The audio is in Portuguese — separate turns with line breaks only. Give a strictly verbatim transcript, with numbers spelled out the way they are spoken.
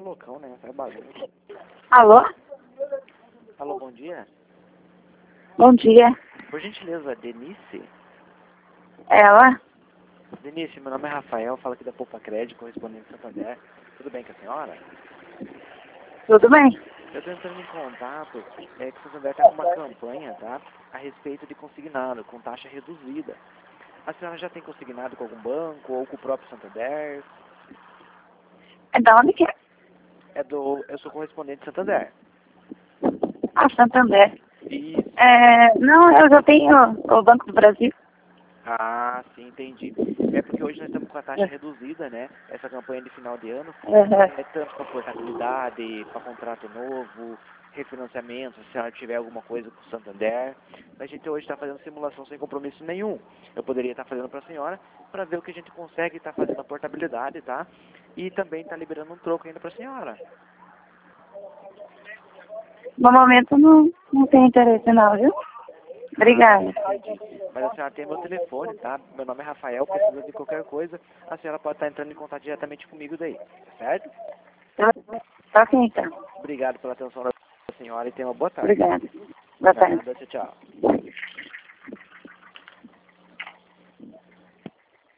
loucão, né? Faz bagunça.
Alô?
Alô, bom dia.
Bom dia.
Por gentileza, Denise?
Ela?
Denise, meu nome é Rafael, falo aqui da Poupa Crédito, correspondente de Santander. Tudo bem com a senhora?
Tudo bem?
Eu estou entrando em contato, é que o Santander está com uma campanha, tá? A respeito de consignado, com taxa reduzida. A senhora já tem consignado com algum banco ou com o próprio Santander?
É da onde que é?
É do... Eu sou correspondente de Santander.
Ah, Santander.
Isso.
É, não, eu já tenho o Banco do Brasil.
Ah, sim, entendi. É porque hoje nós estamos com a taxa reduzida, né? Essa campanha de final de ano.
Uhum.
É tanto para portabilidade, para contrato novo, refinanciamento, se a senhora tiver alguma coisa com o Santander. A gente hoje está fazendo simulação sem compromisso nenhum. Eu poderia estar fazendo para a senhora para ver o que a gente consegue estar fazendo a portabilidade, tá? E também está liberando um troco ainda para a senhora.
No momento não, não tem interesse não, viu? Obrigada.
Ah, entendi. Mas a senhora tem meu telefone, tá? Meu nome é Rafael, precisa de qualquer coisa, a senhora pode estar entrando em contato diretamente comigo daí, certo?
Tá, tá aqui então.
Obrigado pela atenção da senhora e tenha uma boa tarde.
Obrigada. Boa tarde.
Nada, tchau, tchau.